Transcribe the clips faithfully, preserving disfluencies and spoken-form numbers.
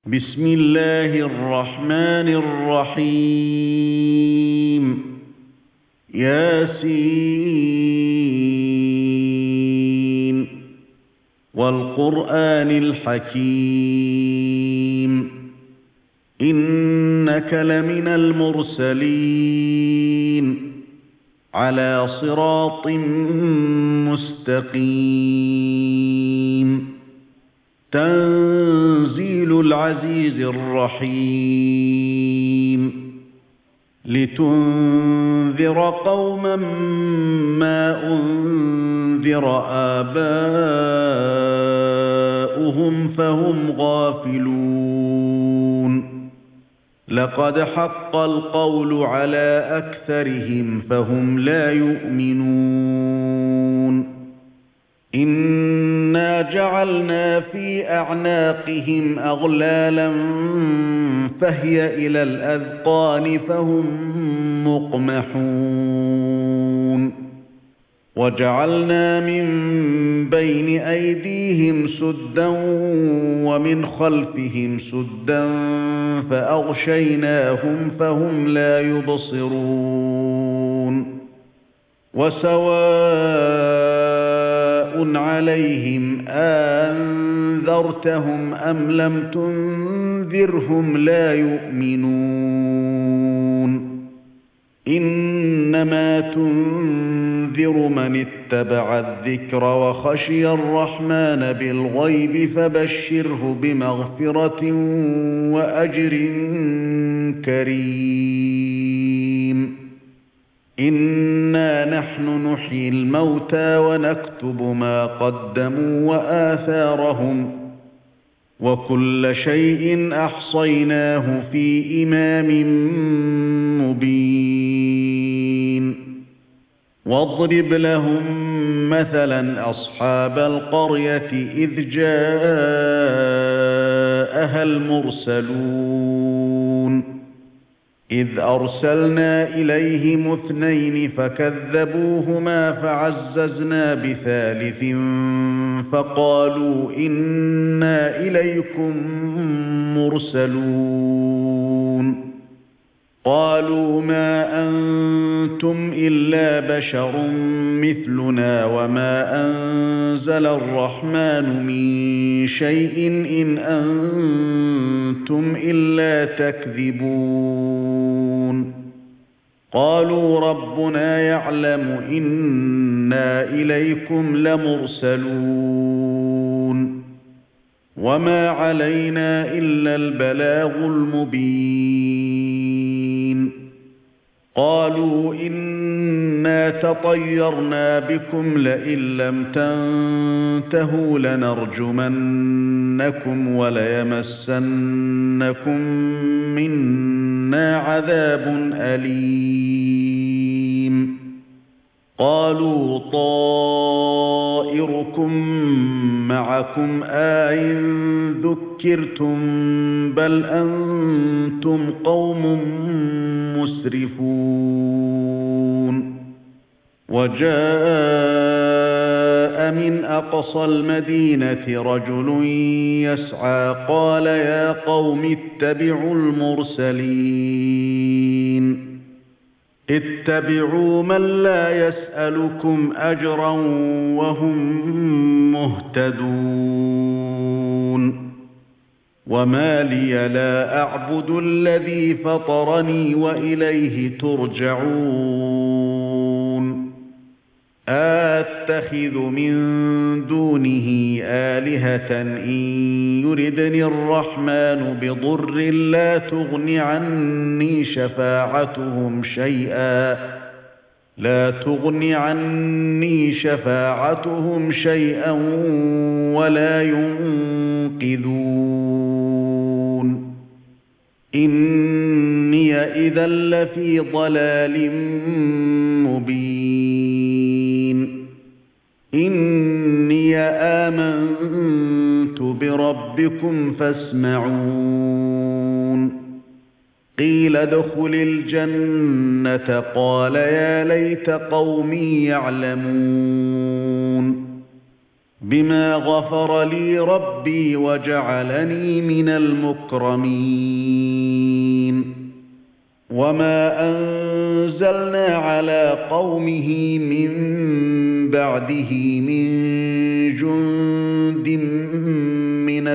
بسم الله الرحمن الرحيم ياسين والقرآن الحكيم إنك لمن المرسلين على صراط مستقيم تنزيل العزيز الرحيم لتنذر قوما ما أنذر آباؤهم فهم غافلون لقد حق القول على أكثرهم فهم لا يؤمنون إنا جعلنا في أعناقهم أغلالا فهي إلى الأذقان فهم مقمحون وجعلنا من بين أيديهم سدا ومن خلفهم سدا فأغشيناهم فهم لا يبصرون وسواء عليهم أنذرتهم أم لم تنذرهم لا يؤمنون إنما تنذر من اتبع الذكر وخشي الرحمن بالغيب فبشره بمغفرة وأجر كريم إنا نحن نحيي الموتى ونكتب ما قدموا وآثارهم وكل شيء أحصيناه في إمام مبين واضرب لهم مثلا أصحاب القرية إذ جاءها المرسلون إذ أرسلنا إليهم اثنين فكذبوهما فعززنا بثالث فقالوا إنا إليكم مرسلون قالوا ما أنتم إلا بشر مثلنا وما أنزل الرحمن من شيء إن أنتم إلا تكذبون قالوا ربنا يعلم إنا إليكم لمرسلون وما علينا إلا البلاغ المبين قالوا إنا تطيرنا بكم لئن لم تنتهوا لنرجمنكم وليمسنكم منا عذاب أليم قالوا طائركم معكم أئن ذكرتم بل أنتم قوم مسرفون وجاء من أقصى المدينة رجل يسعى قال يا قوم اتبعوا المرسلين اتبعوا من لا يسألكم أجرا وهم مهتدون وما لي لا أعبد الذي فطرني وإليه ترجعون أتخذ من دونه آلهة إن يردني الرحمن بضر لا تغن عني شفاعتهم شيئا لا تغن عني شفاعتهم شيئا ولا ينقذون إني إذا لفي ضلال مبين إني آمنت بربكم فاسمعون قيل ادخل الجنة قال يا ليت قومي يعلمون بما غفر لي ربي وجعلني من المكرمين وما أنزلنا على قومه من بعده من جند من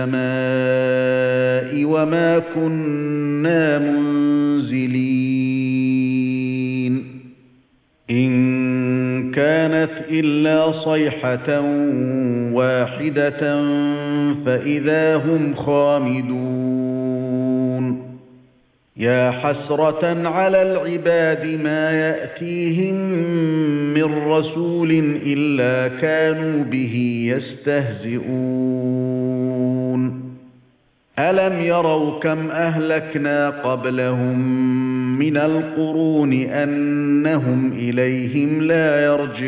السماء وما كنا منزلين إن كانت إلا صيحة واحدة فإذا هم خامدون يا حسرة على العباد ما يأتيهم من رسول إلا كانوا به يستهزئون ألم يروا كم أهلكنا قبلهم من القرون أنهم إليهم لا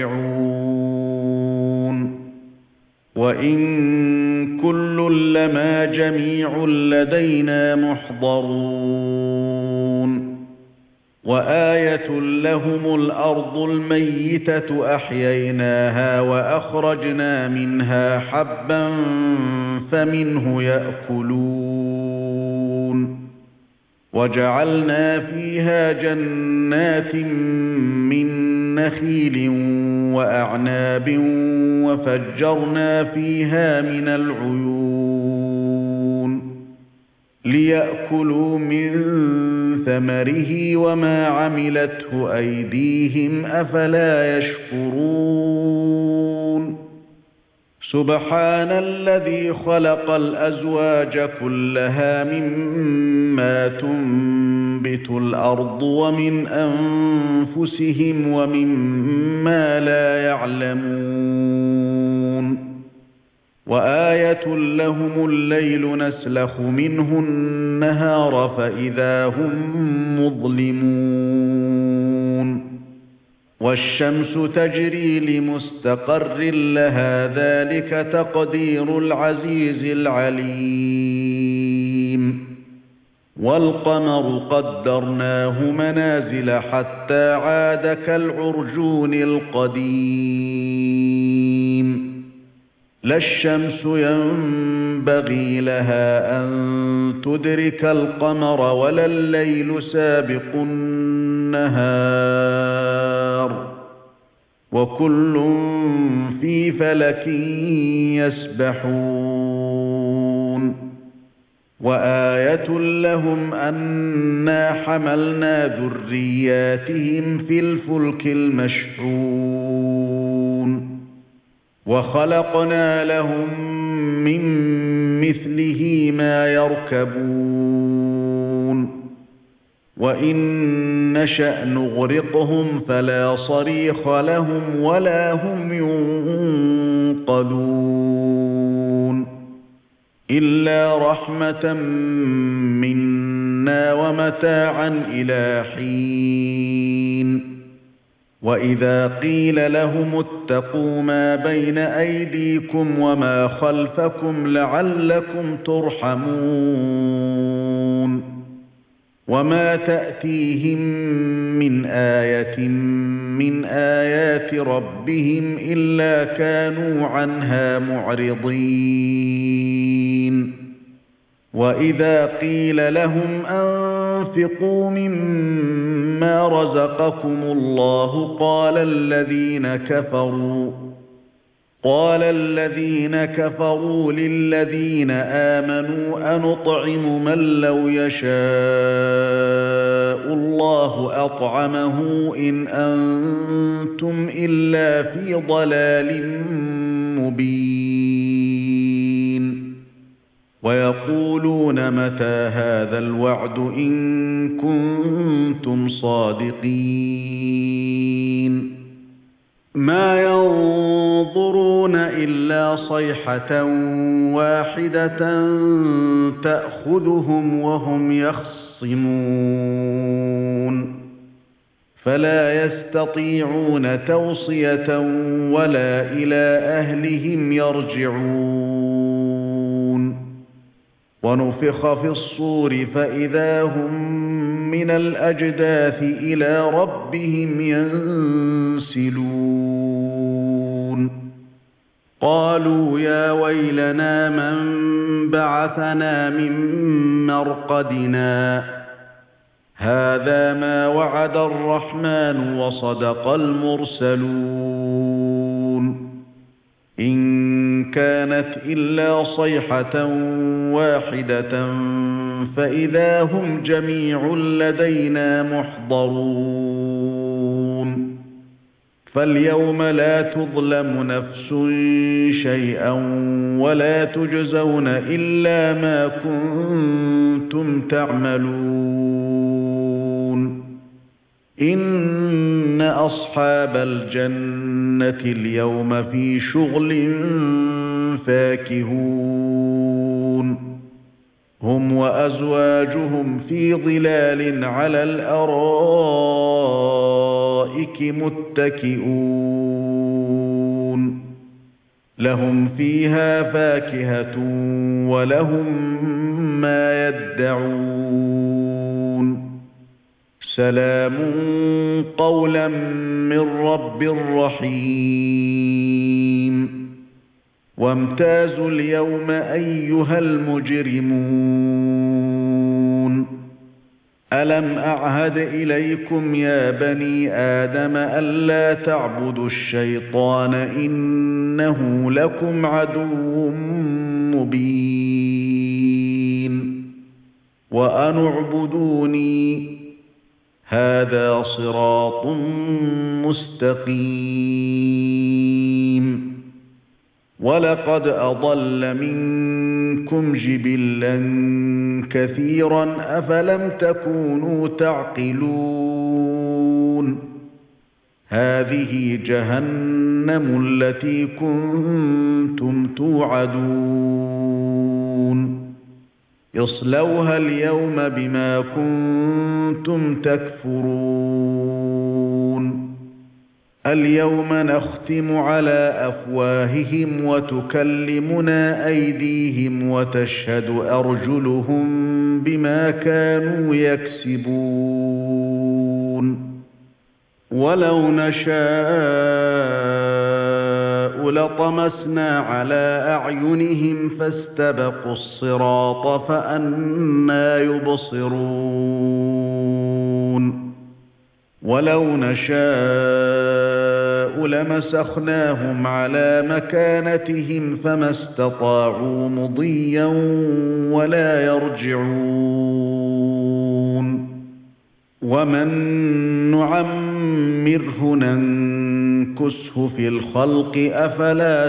يرجعون وإن كل لما جميع لدينا محضرون وآية لهم الأرض الميتة أحييناها وأخرجنا منها حبا فمنه يأكلون وجعلنا فيها جنات من نخيل وأعناب وفجرنا فيها من العيون ليأكلوا من ثمره وما عملته أيديهم أفلا يشكرون سبحان الذي خلق الأزواج كلها مما تنبت الأرض ومن أنفسهم ومما لا يعلمون وآية لهم الليل نسلخ منه النهار فإذا هم مظلمون والشمس تجري لمستقر لها ذلك تقدير العزيز العليم والقمر قدرناه منازل حتى عاد كالعرجون القديم لا الشمس ينبغي لها أن تدرك القمر ولا الليل سابق النهار وكل في فلك يسبحون وآية لهم أنا حملنا ذرياتهم في الفلك المشحون وخلقنا لهم من مثله ما يركبون وإن نشأ نغرقهم فلا صريخ لهم ولا هم ينقذون إلا رحمة منا ومتاعا إلى حين وإذا قيل لهم اتقوا ما بين أيديكم وما خلفكم لعلكم ترحمون وما تأتيهم من آية من آيات ربهم إلا كانوا عنها معرضين وإذا قيل لهم أنفقوا مما رزقكم الله قال الذين كفروا قال الذين كفروا للذين آمنوا أنطعم من لو يشاء الله أطعمه إن أنتم إلا في ضلال مبين ويقولون متى هذا الوعد إن كنتم صادقين ما ينظرون إلا صيحة واحدة تأخذهم وهم يخصمون فلا يستطيعون توصية ولا إلى أهلهم يرجعون ونفخ في الصور فإذا هم من الأجداث إلى ربهم ينسلون قالوا يا ويلنا من بعثنا من مرقدنا هذا ما وعد الرحمن وصدق المرسلون إن كانت إلا صيحة واحدة فإذا هم جميع لدينا محضرون فاليوم لا تظلم نفس شيئا ولا تجزون إلا ما كنتم تعملون إن أصحاب الجنة اليوم في شغل فاكهون هم وأزواجهم في ظلال على الأرائك متكئون لهم فيها فاكهة ولهم ما يدعون سلام قولا من رب رحيم وامتازوا اليوم أيها المجرمون ألم أعهد إليكم يا بني آدم ألا تعبدوا الشيطان إنه لكم عدو مبين وأن اعبدوني هذا صراط مستقيم ولقد أضل منكم جبلا كثيرا أفلم تكونوا تعقلون هذه جهنم التي كنتم توعدون اصلوها اليوم بما كنتم تكفرون اليوم نختم على أفواههم وتكلمنا أيديهم وتشهد أرجلهم بما كانوا يكسبون ولو نشاء لطمسنا على أعينهم فاستبقوا الصراط فأنى يبصرون ولو نشاء لمسخناهم على مكانتهم فما استطاعوا مضيا ولا يرجعون ومن نعمره ننكسه في الخلق أفلا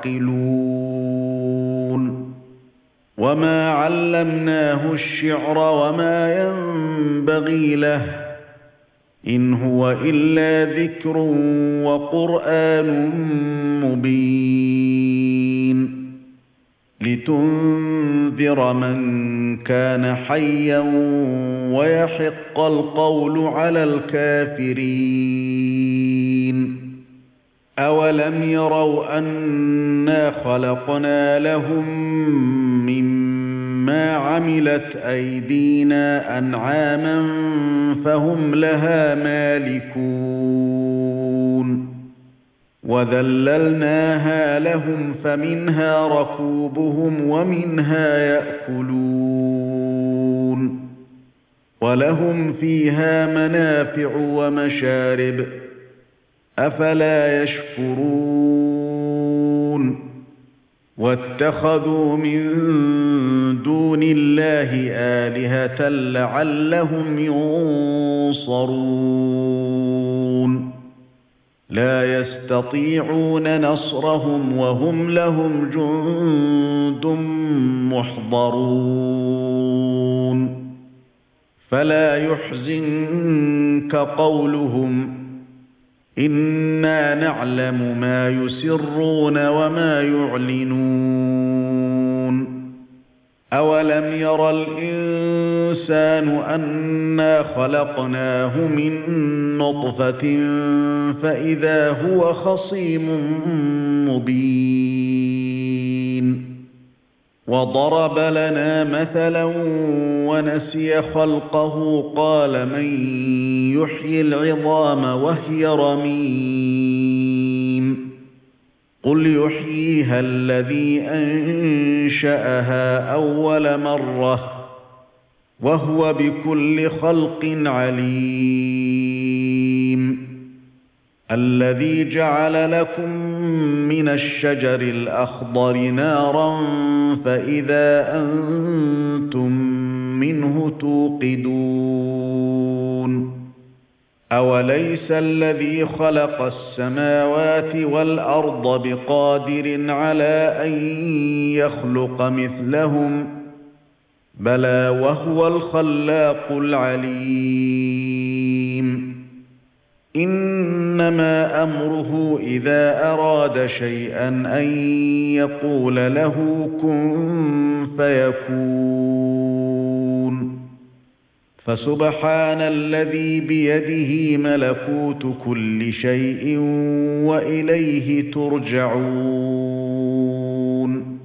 تعقلون وما علمناه الشعر وما ينبغي له إن هو إلا ذكر وقرآن مبين لتنذر من كان حيا ويحق القول على الكافرين أولم يروا أنا خلقنا لهم مما عملت أيدينا أنعاما فهم لها مالكون وذللناها لهم فمنها ركوبهم ومنها يأكلون ولهم فيها منافع ومشارب أفلا يشكرون واتخذوا من دون الله آلهة لعلهم ينصرون لا يستطيعون نصرهم وهم لهم جند محضرون فلا يحزنك قولهم إنا نعلم ما يسرون وما يعلنون أولم ير الإنسان أنا خلقناه من نطفة فإذا هو خصيم مبين وضرب لنا مثلا ونسي خلقه قال من يحيي العظام وهي رميم قُلْ يُحْيِيهَا الَّذِي أَنشَأَهَا أَوَّلَ مَرَّةٍ وَهُوَ بِكُلِّ خَلْقٍ عَلِيمٌ الَّذِي جَعَلَ لَكُم مِّنَ الشَّجَرِ الْأَخْضَرِ نَارًا فَإِذَا أَنتُم مِّنْهُ تُوقِدُونَ أَوَلَيْسَ الَّذِي خَلَقَ السَّمَاوَاتِ وَالْأَرْضَ بِقَادِرٍ عَلَى أَن يَخْلُقَ مِثْلَهُم بَلَى وَهُوَ الْخَلَّاقُ الْعَلِيمُ إِنَّمَا أَمْرُهُ إِذَا أَرَادَ شَيْئًا أَن يَقُولَ لَهُ كُن فَيَكُونُ فَسُبْحَانَ الَّذِي بِيَدِهِ مَلَكُوتُ كُلِّ شَيْءٍ وَإِلَيْهِ تُرْجَعُونَ